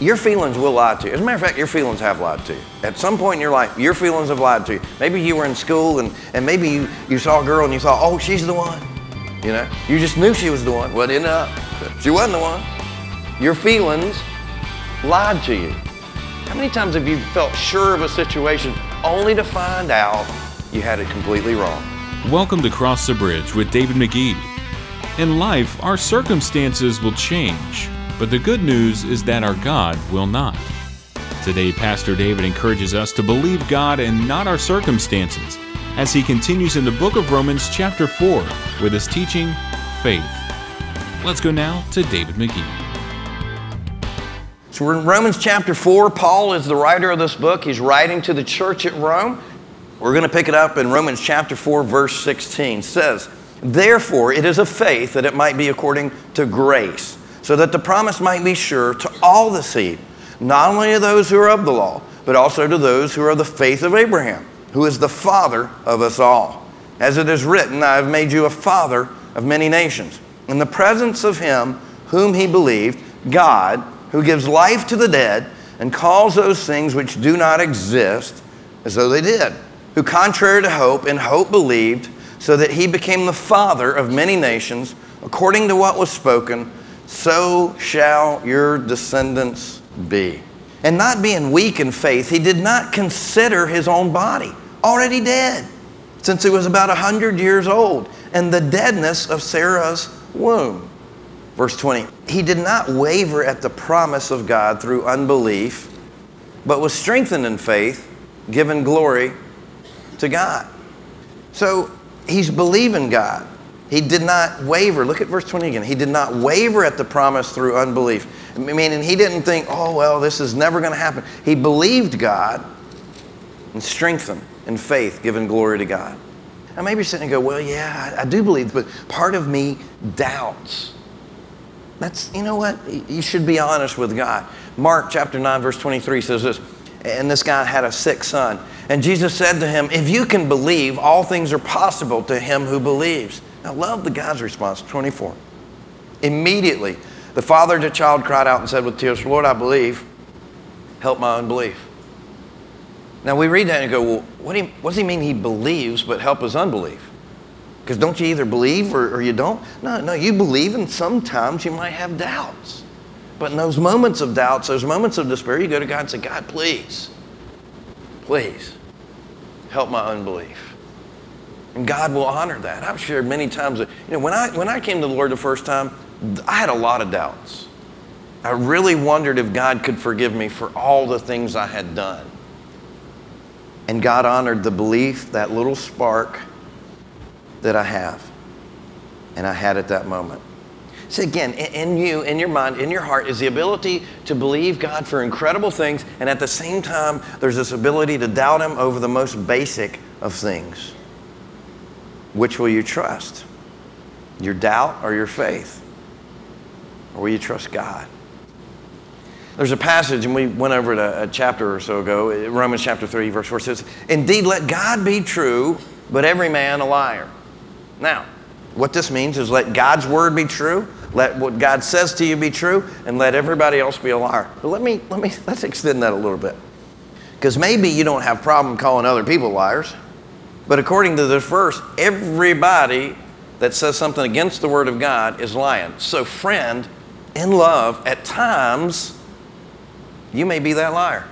Your feelings will lie to you. As a matter of fact, your feelings have lied to you. At some point in your life, your feelings have lied to you. Maybe you were in school and maybe you saw a girl and you thought, oh, she's the one. You know, you just knew she was the one. Well, it ended up, she wasn't the one. Your feelings lied to you. How many times have you felt sure of a situation only to find out you had it completely wrong? Welcome to Cross the Bridge with David McGee. In life, our circumstances will change, but the good news is that our God will not. Today, Pastor David encourages us to believe God and not our circumstances, as he continues in the book of Romans chapter 4 with his teaching, Faith. Let's go now to David McGee. So we're in Romans chapter 4. Paul is the writer of this book. He's writing to the church at Rome. We're going to pick it up in Romans chapter 4, verse 16. It says, "Therefore it is of faith that it might be according to grace, so that the promise might be sure to all the seed, not only to those who are of the law, but also to those who are of the faith of Abraham, who is the father of us all. As it is written, I have made you a father of many nations, in the presence of him whom he believed, God, who gives life to the dead and calls those things which do not exist as though they did, who contrary to hope, in hope believed, so that he became the father of many nations, according to what was spoken, so shall your descendants be. And not being weak in faith, he did not consider his own body already dead, since he was about 100 years old, and the deadness of Sarah's womb." Verse 20, "He did not waver at the promise of God through unbelief, but was strengthened in faith, giving glory to God." So he's believing God. He did not waver. Look at verse 20 again. He did not waver at the promise through unbelief. Meaning he didn't think, oh, well, this is never going to happen. He believed God and strengthened in faith, giving glory to God. Now maybe you're sitting and go, well, yeah, I do believe, but part of me doubts. That's, you know what? You should be honest with God. Mark chapter 9, verse 23 says this, and this guy had a sick son. And Jesus said to him, if you can believe, all things are possible to him who believes. I love the guy's response, 24. Immediately, the father to child cried out and said with tears, Lord, I believe, help my unbelief. Now we read that and go, well, what does he mean he believes but help his unbelief? Because don't you either believe or you don't? No, you believe, and sometimes you might have doubts. But in those moments of doubts, those moments of despair, you go to God and say, God, please, help my unbelief. And God will honor that. I've shared many times that, when I came to the Lord the first time, I had a lot of doubts. I really wondered if God could forgive me for all the things I had done. And God honored the belief, that little spark that I have. And I had at that moment. So again, in you, in your mind, in your heart is the ability to believe God for incredible things, and at the same time, there's this ability to doubt him over the most basic of things. Which will you trust? Your doubt or your faith? Or will you trust God? There's a passage, and we went over it a chapter or so ago, Romans chapter 3, verse 4 says, indeed, let God be true, but every man a liar. Now, what this means is let God's word be true, let what God says to you be true, and let everybody else be a liar. But let's extend that a little bit. Because maybe you don't have a problem calling other people liars, but according to this verse, everybody that says something against the word of God is lying. So friend, in love, at times, you may be that liar.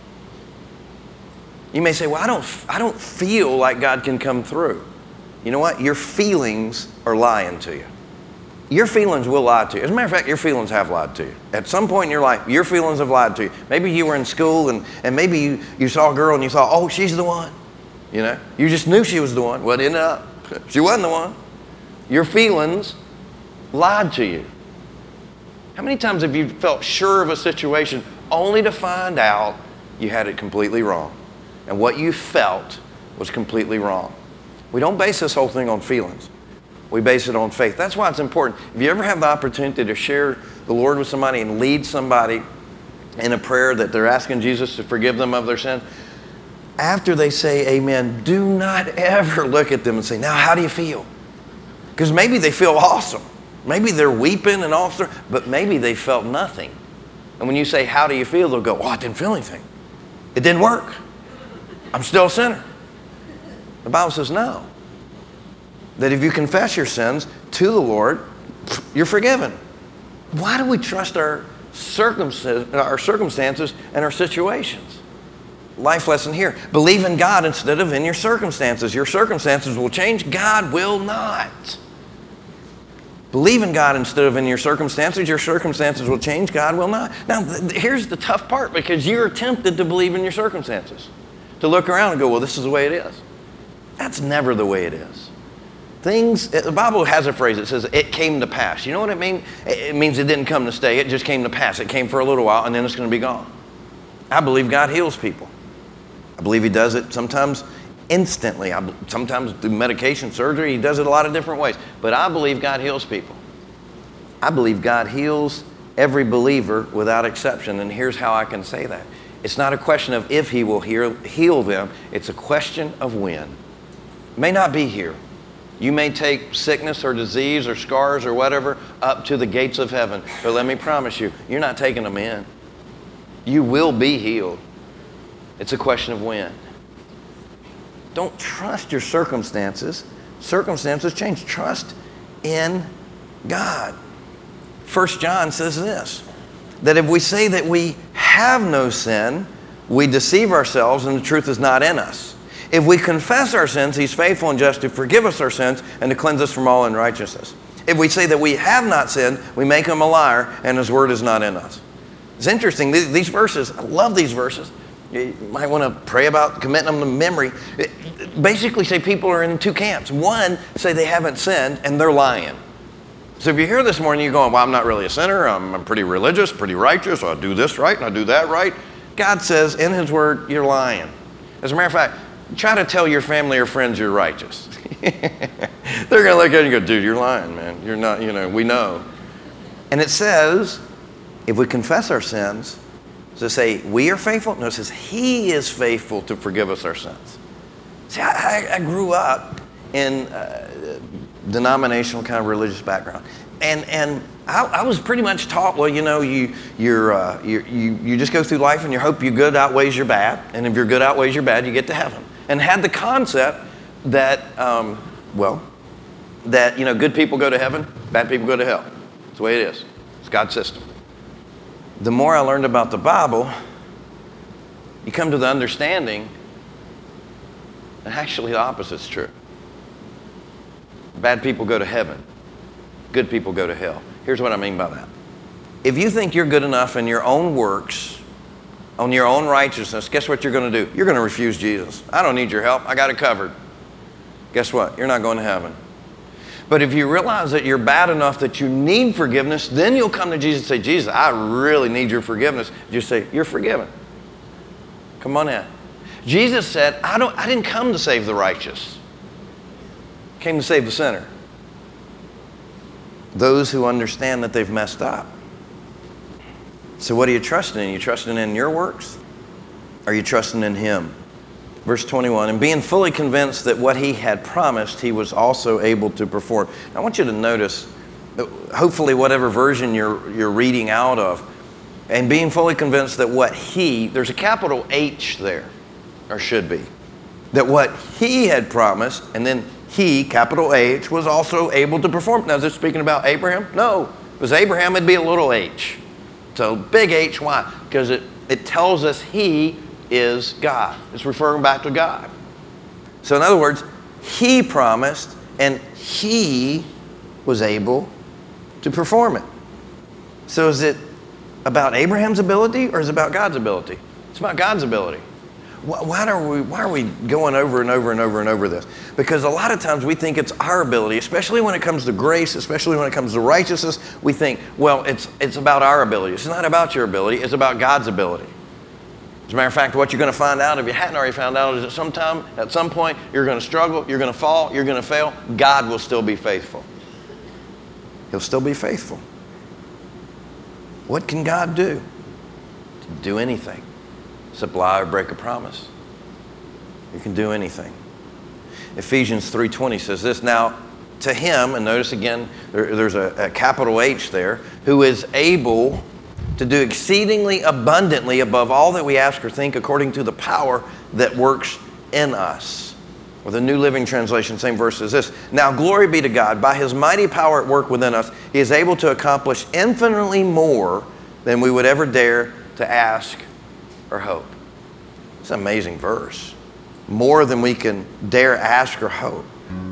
You may say, well, I don't feel like God can come through. You know what? Your feelings are lying to you. Your feelings will lie to you. As a matter of fact, your feelings have lied to you. At some point in your life, your feelings have lied to you. Maybe you were in school and maybe you saw a girl and you thought, oh, she's the one. You just knew she was the one. Well, it ended up, she wasn't the one. Your feelings lied to you. How many times have you felt sure of a situation only to find out you had it completely wrong? And what you felt was completely wrong. We don't base this whole thing on feelings. We base it on faith. That's why it's important. If you ever have the opportunity to share the Lord with somebody and lead somebody in a prayer that they're asking Jesus to forgive them of their sin, after they say amen, do not ever look at them and say, now how do you feel? Because maybe they feel awesome. Maybe they're weeping and all stuff, but maybe they felt nothing. And when you say, how do you feel? They'll go, oh, I didn't feel anything. It didn't work. I'm still a sinner. The Bible says no. That if you confess your sins to the Lord, you're forgiven. Why do we trust our circumstances and our situations? Life lesson here. Believe in God instead of in your circumstances. Your circumstances will change. God will not. Believe in God instead of in your circumstances. Your circumstances will change. God will not. Now, here's the tough part, because you're tempted to believe in your circumstances. To look around and go, well, this is the way it is. That's never the way it is. The Bible has a phrase that says, it came to pass. You know what it means? It means it didn't come to stay. It just came to pass. It came for a little while, and then it's going to be gone. I believe God heals people. I believe He does it sometimes instantly. Sometimes through medication, surgery. He does it a lot of different ways. But I believe God heals people. I believe God heals every believer without exception. And here's how I can say that. It's not a question of if He will heal them. It's a question of when. It may not be here. You may take sickness or disease or scars or whatever up to the gates of heaven. But let me promise you, you're not taking them in. You will be healed. It's a question of when. Don't trust your circumstances. Circumstances change. Trust in God. 1 John says this, that if we say that we have no sin, we deceive ourselves and the truth is not in us. If we confess our sins, He's faithful and just to forgive us our sins and to cleanse us from all unrighteousness. If we say that we have not sinned, we make Him a liar and His word is not in us. It's interesting, these verses, I love these verses. You might want to pray about committing them to memory. Basically say people are in two camps. One, say they haven't sinned and they're lying. So if you're here this morning, you're going, well, I'm not really a sinner. I'm pretty religious, pretty righteous. I do this right and I do that right. God says in His word, you're lying. As a matter of fact, try to tell your family or friends you're righteous. They're going to look at you and go, dude, you're lying, man. You're not, we know. And it says, if we confess our sins, does it say we are faithful? No, it says He is faithful to forgive us our sins. See, I grew up in denominational kind of religious background. And I was pretty much taught, well, you just go through life and your hope your good outweighs your bad. And if your good outweighs your bad, you get to heaven. And had the concept that, good people go to heaven, bad people go to hell. That's the way it is. It's God's system. The more I learned about the Bible, you come to the understanding that actually the opposite's true. Bad people go to heaven. Good people go to hell. Here's what I mean by that. If you think you're good enough in your own works, on your own righteousness, guess what you're going to do? You're going to refuse Jesus. I don't need your help. I got it covered. Guess what? You're not going to heaven. But if you realize that you're bad enough that you need forgiveness, then you'll come to Jesus and say, Jesus, I really need your forgiveness. Just say, you're forgiven. Come on in. Jesus said, I didn't come to save the righteous. I came to save the sinner. Those who understand that they've messed up. So what are you trusting in? Are you trusting in your works? Or are you trusting in Him? Verse 21, and being fully convinced that what He had promised, He was also able to perform. Now, I want you to notice, hopefully whatever version you're reading out of, and being fully convinced that what He, there's a capital H there, or should be, that what He had promised, and then He, capital H, was also able to perform. Now, is this speaking about Abraham? No. If it was Abraham, it'd be a little h. So big H, why? Because it tells us He is God. It's referring back to God. So in other words, He promised and He was able to perform it. So is it about Abraham's ability or is it about God's ability? It's about God's ability. Why are we going over and over and over and over this? Because a lot of times we think it's our ability, especially when it comes to grace, especially when it comes to righteousness, we think, well, it's about our ability. It's not about your ability, it's about God's ability. As a matter of fact, what you're going to find out, if you hadn't already found out, is at some point, you're going to struggle, you're going to fall, you're going to fail. God will still be faithful. He'll still be faithful. What can God do? Do anything. Supply or break a promise. You can do anything. Ephesians 3:20 says this, now to Him, and notice again, there's a capital H there, who is able to do exceedingly abundantly above all that we ask or think, according to the power that works in us. Or the New Living Translation, same verse as this. Now glory be to God. By his mighty power at work within us, he is able to accomplish infinitely more than we would ever dare to ask or hope. It's an amazing verse. More than we can dare ask or hope.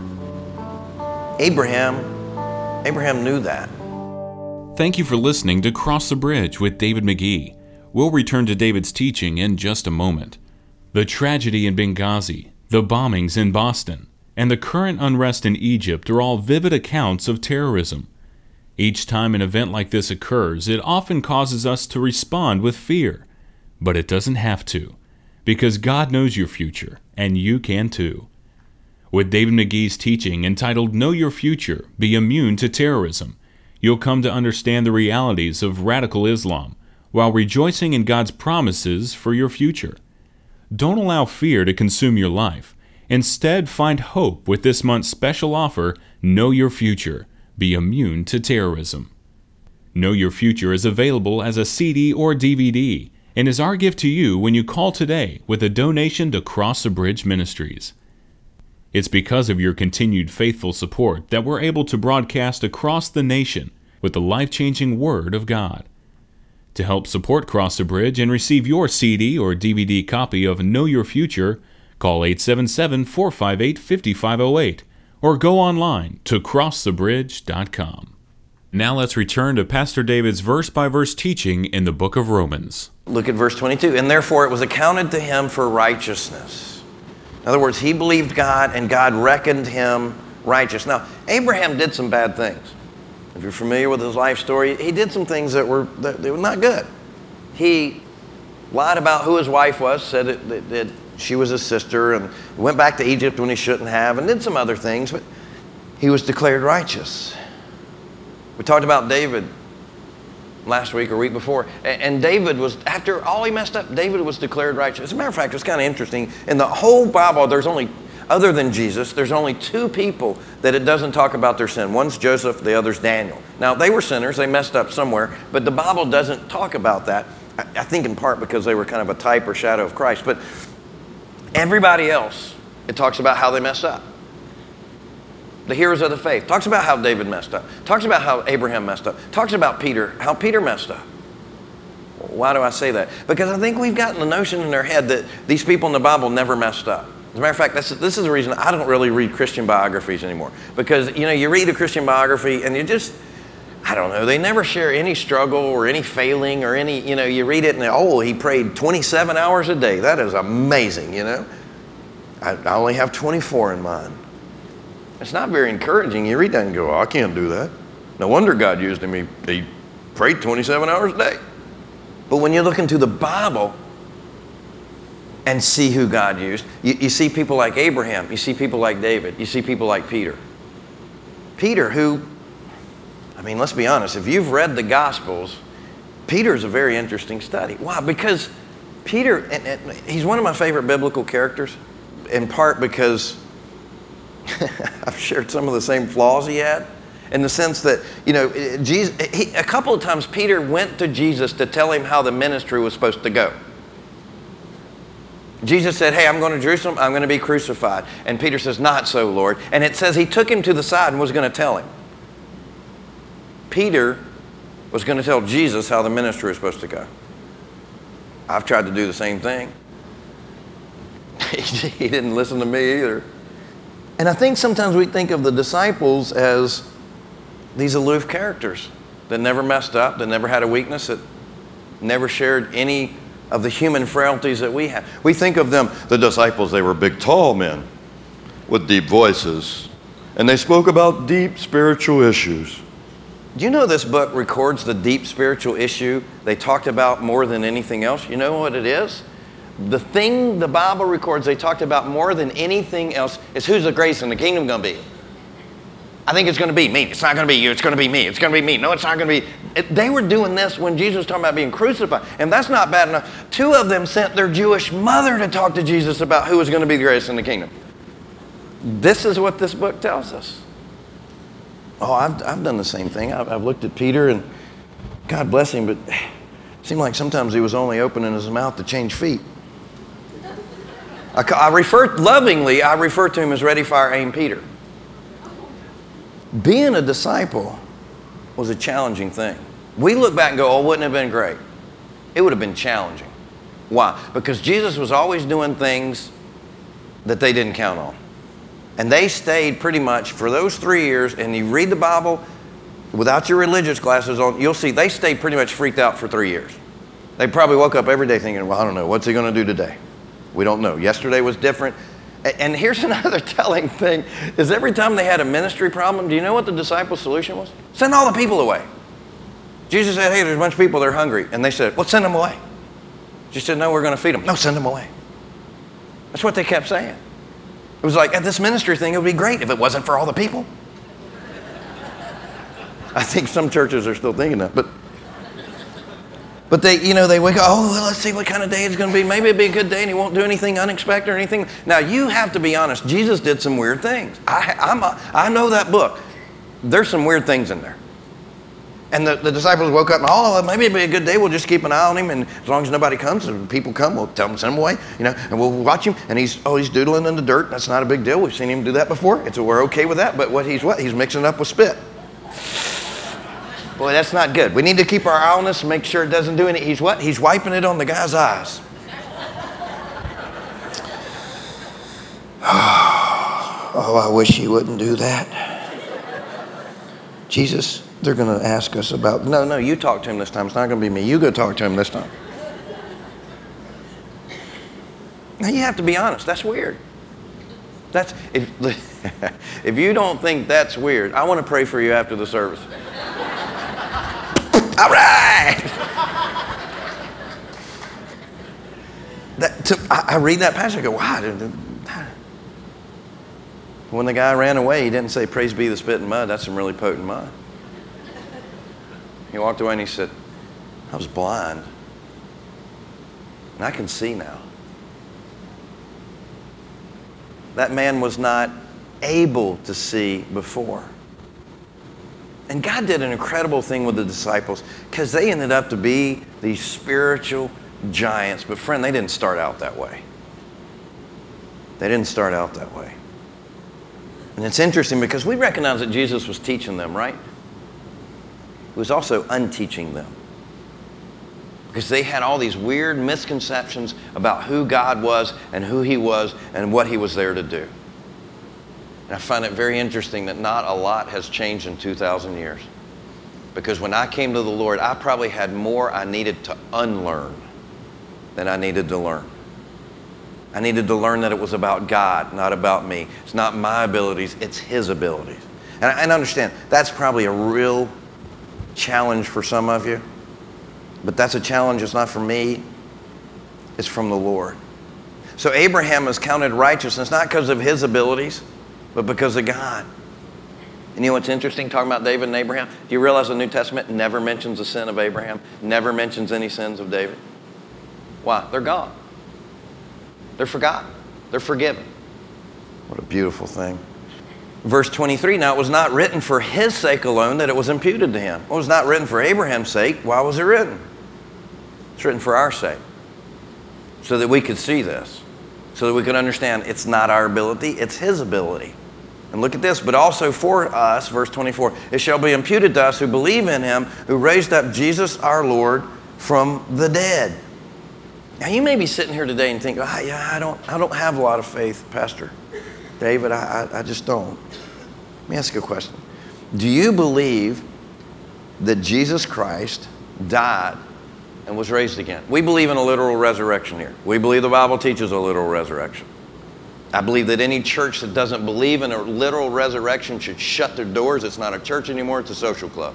Abraham knew that. Thank you for listening to Cross the Bridge with David McGee. We'll return to David's teaching in just a moment. The tragedy in Benghazi, the bombings in Boston, and the current unrest in Egypt are all vivid accounts of terrorism. Each time an event like this occurs, it often causes us to respond with fear. But it doesn't have to, because God knows your future, and you can too. With David McGee's teaching entitled Know Your Future, Be Immune to Terrorism, you'll come to understand the realities of radical Islam while rejoicing in God's promises for your future. Don't allow fear to consume your life. Instead, find hope with this month's special offer, Know Your Future, Be Immune to Terrorism. Know Your Future is available as a CD or DVD and is our gift to you when you call today with a donation to Cross the Bridge Ministries. It's because of your continued faithful support that we're able to broadcast across the nation with the life-changing Word of God. To help support Cross the Bridge and receive your CD or DVD copy of Know Your Future, call 877-458-5508 or go online to crossthebridge.com. Now let's return to Pastor David's verse-by-verse teaching in the book of Romans. Look at verse 22. And therefore it was accounted to him for righteousness. In other words, he believed God and God reckoned him righteous. Now, Abraham did some bad things. If you're familiar with his life story, he did some things that were not good. He lied about who his wife was, said that she was his sister, and went back to Egypt when he shouldn't have, and did some other things, but he was declared righteous. We talked about David last week or week before, and David was, after all he messed up, David was declared righteous. As a matter of fact, it's kind of interesting. In the whole Bible, there's only, other than Jesus, there's only two people that it doesn't talk about their sin. One's Joseph, the other's Daniel. Now, they were sinners, they messed up somewhere, but the Bible doesn't talk about that. I think in part because they were kind of a type or shadow of Christ, but everybody else, it talks about how they messed up. The heroes of the faith talks about how David messed up, talks about how Abraham messed up, talks about Peter, how Peter messed up. Why do I say that? Because I think we've gotten the notion in our head that these people in the Bible never messed up. As a matter of fact, this is the reason I don't really read Christian biographies anymore. Because, you read a Christian biography and you just, I don't know, they never share any struggle or any failing or any, you read it and, he prayed 27 hours a day. That is amazing, I only have 24 in mine. It's not very encouraging. You read that and go, I can't do that. No wonder God used him. He prayed 27 hours a day. But when you look into the Bible and see who God used, you see people like Abraham, you see people like David, you see people like Peter. Peter, who, let's be honest, if you've read the Gospels, Peter's a very interesting study. Why? Because Peter, and he's one of my favorite biblical characters, in part because I've shared some of the same flaws he had, in the sense that, Jesus, a couple of times Peter went to Jesus to tell him how the ministry was supposed to go. Jesus said, hey, I'm going to Jerusalem, I'm going to be crucified. And Peter says, not so, Lord. And it says he took him to the side and was going to tell him. Peter was going to tell Jesus how the ministry was supposed to go. I've tried to do the same thing. He didn't listen to me either. And I think sometimes we think of the disciples as these aloof characters that never messed up, that never had a weakness, that never shared any of the human frailties that we have. We think of them, the disciples, they were big, tall men with deep voices, and they spoke about deep spiritual issues. Do you know this book records the deep spiritual issue they talked about more than anything else? You know what it is? The thing the Bible records they talked about more than anything else is who's the greatest in the kingdom going to be. I think it's going to be me. It's not going to be you. It's going to be me. It's going to be me. No, it's not going to be. They were doing this when Jesus was talking about being crucified. And that's not bad enough. Two of them sent their Jewish mother to talk to Jesus about who was going to be the greatest in the kingdom. This is what this book tells us. Oh, I've done the same thing. I've looked at Peter, and God bless him, but Seemed like sometimes he was only opening his mouth to change feet. I refer to him as Ready, Fire, Aim Peter. Being a disciple was a challenging thing. We look back and go, oh, wouldn't it have been great? It would have been challenging. Why? Because Jesus was always doing things that they didn't count on. And they stayed pretty much for those 3 years, and you read the Bible without your religious glasses on, you'll see they stayed pretty much freaked out for 3 years. They probably woke up every day thinking, well, I don't know, what's he going to do today? We don't know. Yesterday was different. And here's another telling thing, is every time they had a ministry problem, do you know what the disciples' solution was? Send all the people away. Jesus said, hey, there's a bunch of people, they're hungry. And they said, well, send them away. Jesus said, no, we're going to feed them. No, send them away. That's what they kept saying. It was like, at this ministry thing, it would be great if it wasn't for all the people. I think some churches are still thinking that. But they, they wake up, oh, well, let's see what kind of day it's going to be. Maybe it'll be a good day and he won't do anything unexpected or anything. Now, you have to be honest. Jesus did some weird things. I know that book. There's some weird things in there. And the disciples woke up and, oh, maybe it'll be a good day. We'll just keep an eye on him. And as long as nobody comes, and people come, we'll tell them, send him away. And we'll watch him. And he's doodling in the dirt. That's not a big deal. We've seen him do that before. We're okay with that. But he's mixing it up with spit. Boy, that's not good. We need to keep our eye on this and make sure it doesn't do anything. He's wiping it on the guy's eyes. Oh, I wish he wouldn't do that. Jesus, they're going to ask us about... No, you talk to him this time. It's not going to be me. You go talk to him this time. Now, you have to be honest. That's weird. If you don't think that's weird, I want to pray for you after the service. All right. I read that passage, I go, wow. When the guy ran away, he didn't say, praise be the spit and mud. That's some really potent mud. He walked away and he said, I was blind. And I can see now. That man was not able to see before. And God did an incredible thing with the disciples because they ended up to be these spiritual giants. But friend, they didn't start out that way. They didn't start out that way. And it's interesting because we recognize that Jesus was teaching them, right? He was also unteaching them. Because they had all these weird misconceptions about who God was and who he was and what he was there to do. And I find it very interesting that not a lot has changed in 2,000 years. Because when I came to the Lord, I probably had more I needed to unlearn than I needed to learn. I needed to learn that it was about God, not about me. It's not my abilities, it's his abilities. And understand, that's probably a real challenge for some of you. But that's a challenge, it's not from me, it's from the Lord. So Abraham is counted righteousness, not because of his abilities, but because of God. And you know what's interesting, talking about David and Abraham? Do you realize the New Testament never mentions the sin of Abraham? Never mentions any sins of David? Why? They're gone. They're forgotten. They're forgiven. What a beautiful thing. Verse 23, now it was not written for his sake alone that it was imputed to him. It was not written for Abraham's sake. Why was it written? It's written for our sake. So that we could see this. So that we could understand it's not our ability, it's his ability. And look at this, but also for us, verse 24, it shall be imputed to us who believe in him, who raised up Jesus our Lord from the dead. Now you may be sitting here today and think, I don't have a lot of faith, Pastor David, I just don't. Let me ask you a question. Do you believe that Jesus Christ died and was raised again? We believe in a literal resurrection here. We believe the Bible teaches a literal resurrection. I believe that any church that doesn't believe in a literal resurrection should shut their doors. It's not a church anymore, it's a social club.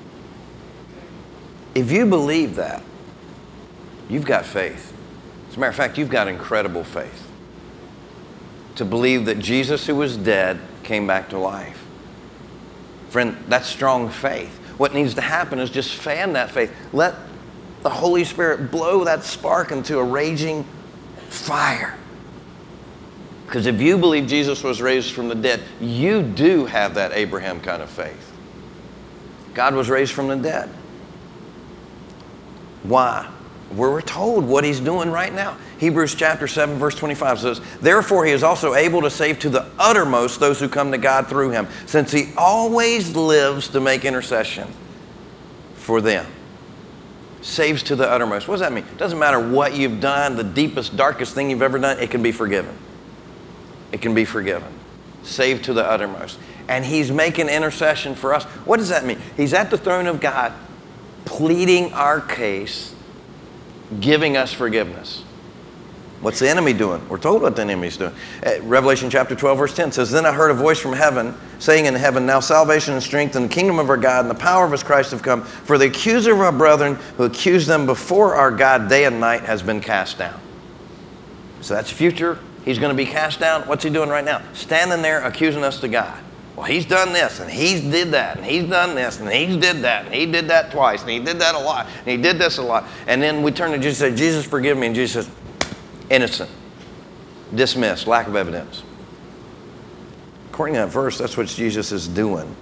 If you believe that, you've got faith. As a matter of fact, you've got incredible faith. To believe that Jesus, who was dead, came back to life. Friend, that's strong faith. What needs to happen is just fan that faith. Let the Holy Spirit blow that spark into a raging fire. Because if you believe Jesus was raised from the dead, you do have that Abraham kind of faith. God was raised from the dead. Why? We're told what he's doing right now. Hebrews chapter 7, verse 25 says, therefore he is also able to save to the uttermost those who come to God through him, since he always lives to make intercession for them. Saves to the uttermost. What does that mean? It doesn't matter what you've done, the deepest, darkest thing you've ever done, it can be forgiven. It can be forgiven. Saved to the uttermost. And he's making intercession for us. What does that mean? He's at the throne of God, pleading our case, giving us forgiveness. What's the enemy doing? We're told what the enemy's doing. Revelation chapter 12, verse 10 says, then I heard a voice from heaven, saying in heaven, now salvation and strength and the kingdom of our God and the power of his Christ have come. For the accuser of our brethren who accused them before our God day and night has been cast down. So that's future. He's going to be cast down. What's he doing right now? Standing there accusing us to God. Well, he's done this, and he's did that, and he's done this, and he's did that, and he did that twice, and he did that a lot, and he did this a lot. And then we turn to Jesus and say, Jesus, forgive me. And Jesus says, innocent, dismissed, lack of evidence. According to that verse, that's what Jesus is doing.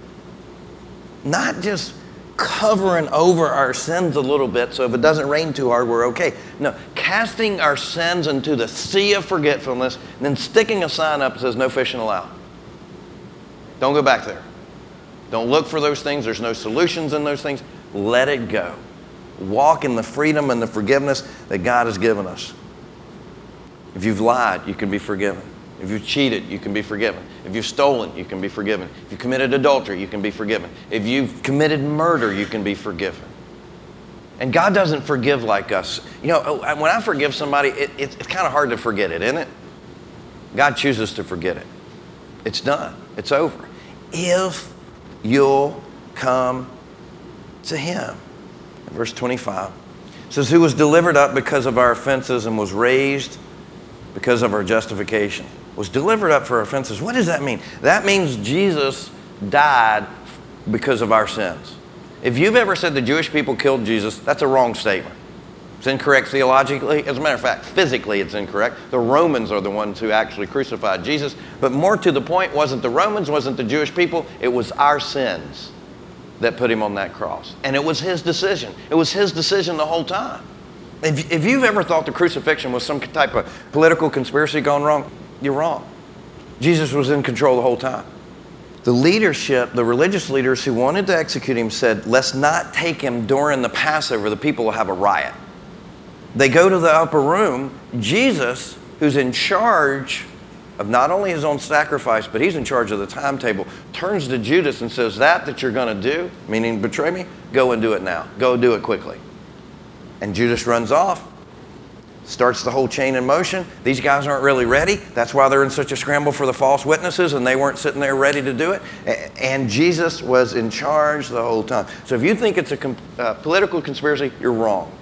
Not just covering over our sins a little bit so if it doesn't rain too hard, we're okay. No, casting our sins into the sea of forgetfulness and then sticking a sign up that says no fishing allowed. Don't go back there. Don't look for those things. There's no solutions in those things. Let it go. Walk in the freedom and the forgiveness that God has given us. If you've lied, you can be forgiven. If you've cheated, you can be forgiven. If you've stolen, you can be forgiven. If you committed adultery, you can be forgiven. If you've committed murder, you can be forgiven. And God doesn't forgive like us. You know, when I forgive somebody, it's kind of hard to forget it, isn't it? God chooses to forget it. It's done. It's over. If you'll come to him. Verse 25 says, who was delivered up because of our offenses and was raised because of our justification. Was delivered up for our offenses. What does that mean? That means Jesus died because of our sins. If you've ever said the Jewish people killed Jesus, that's a wrong statement. It's incorrect theologically. As a matter of fact, physically it's incorrect. The Romans are the ones who actually crucified Jesus. But more to the point, wasn't the Romans, wasn't the Jewish people. It was our sins that put him on that cross. And it was his decision. It was his decision the whole time. If you've ever thought the crucifixion was some type of political conspiracy gone wrong, you're wrong. Jesus was in control the whole time. The leadership, the religious leaders who wanted to execute him said, let's not take him during the Passover. The people will have a riot. They go to the upper room. Jesus, who's in charge of not only his own sacrifice, but he's in charge of the timetable, turns to Judas and says, that you're going to do, meaning betray me, go and do it now. Go do it quickly. And Judas runs off, starts the whole chain in motion. These guys aren't really ready. That's why they're in such a scramble for the false witnesses, and they weren't sitting there ready to do it. And Jesus was in charge the whole time. So if you think it's a political conspiracy, you're wrong.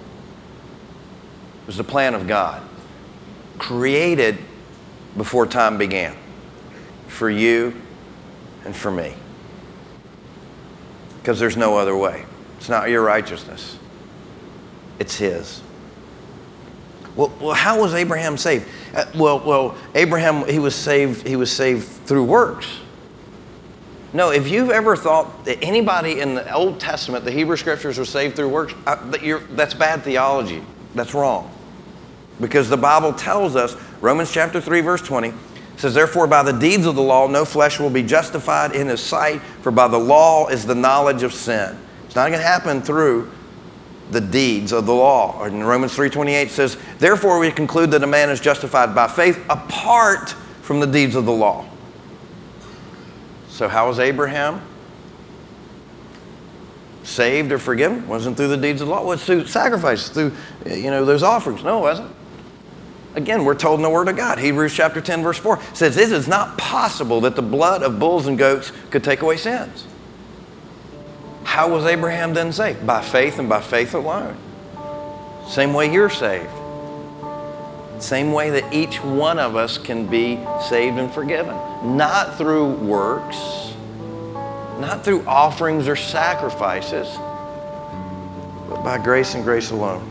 It was the plan of God, created before time began, for you and for me. Because there's no other way. It's not your righteousness. It's his. Well, how was Abraham saved? Abraham, he was saved through works. No, if you've ever thought that anybody in the Old Testament, the Hebrew Scriptures, were saved through works, that's bad theology. That's wrong. Because the Bible tells us, Romans chapter 3, verse 20, says, therefore by the deeds of the law no flesh will be justified in his sight, for by the law is the knowledge of sin. It's not going to happen through the deeds of the law. In Romans 3:28 says, therefore we conclude that a man is justified by faith apart from the deeds of the law. So how was Abraham saved or forgiven? It wasn't through the deeds of the law. It was through sacrifice, through those offerings. No, it wasn't. Again, we're told in the Word of God. Hebrews chapter 10, verse 4 says, it is not possible that the blood of bulls and goats could take away sins. How was Abraham then saved? By faith and by faith alone. Same way you're saved. Same way that each one of us can be saved and forgiven. Not through works, not through offerings or sacrifices, but by grace and grace alone.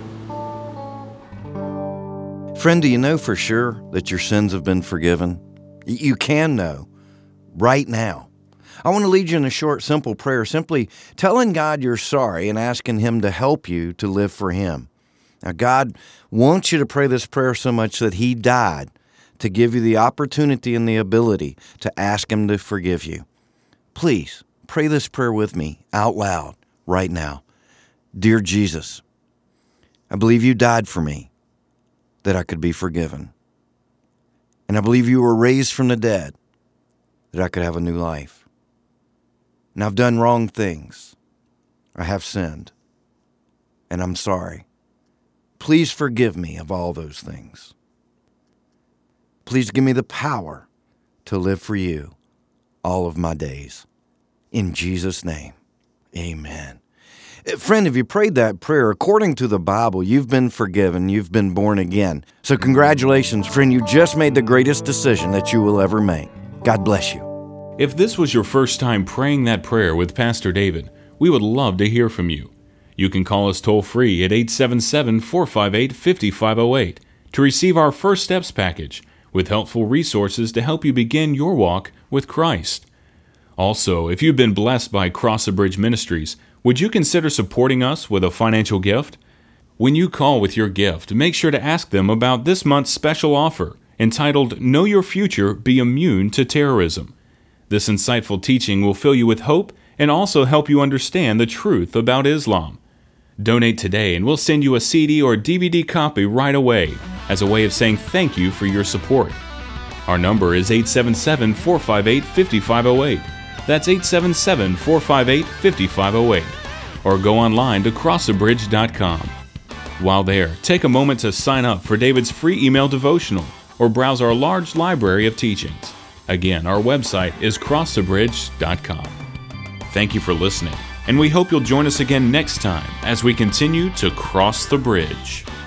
Friend, do you know for sure that your sins have been forgiven? You can know right now. I want to lead you in a short, simple prayer, simply telling God you're sorry and asking him to help you to live for him. Now, God wants you to pray this prayer so much that He died to give you the opportunity and the ability to ask Him to forgive you. Please pray this prayer with me out loud right now. Dear Jesus, I believe You died for me that I could be forgiven. And I believe You were raised from the dead that I could have a new life. And I've done wrong things. I have sinned. And I'm sorry. Please forgive me of all those things. Please give me the power to live for You all of my days. In Jesus' name, amen. Friend, if you prayed that prayer, according to the Bible, you've been forgiven, you've been born again. So congratulations, friend, you just made the greatest decision that you will ever make. God bless you. If this was your first time praying that prayer with Pastor David, we would love to hear from you. You can call us toll-free at 877-458-5508 to receive our First Steps package with helpful resources to help you begin your walk with Christ. Also, if you've been blessed by Cross the Bridge Ministries, would you consider supporting us with a financial gift? When you call with your gift, make sure to ask them about this month's special offer entitled Know Your Future, Be Immune to Terrorism. This insightful teaching will fill you with hope and also help you understand the truth about Islam. Donate today and we'll send you a CD or DVD copy right away as a way of saying thank you for your support. Our number is 877-458-5508. That's 877-458-5508. Or go online to crossthebridge.com. While there, take a moment to sign up for David's free email devotional or browse our large library of teachings. Again, our website is crossthebridge.com. Thank you for listening, and we hope you'll join us again next time as we continue to cross the bridge.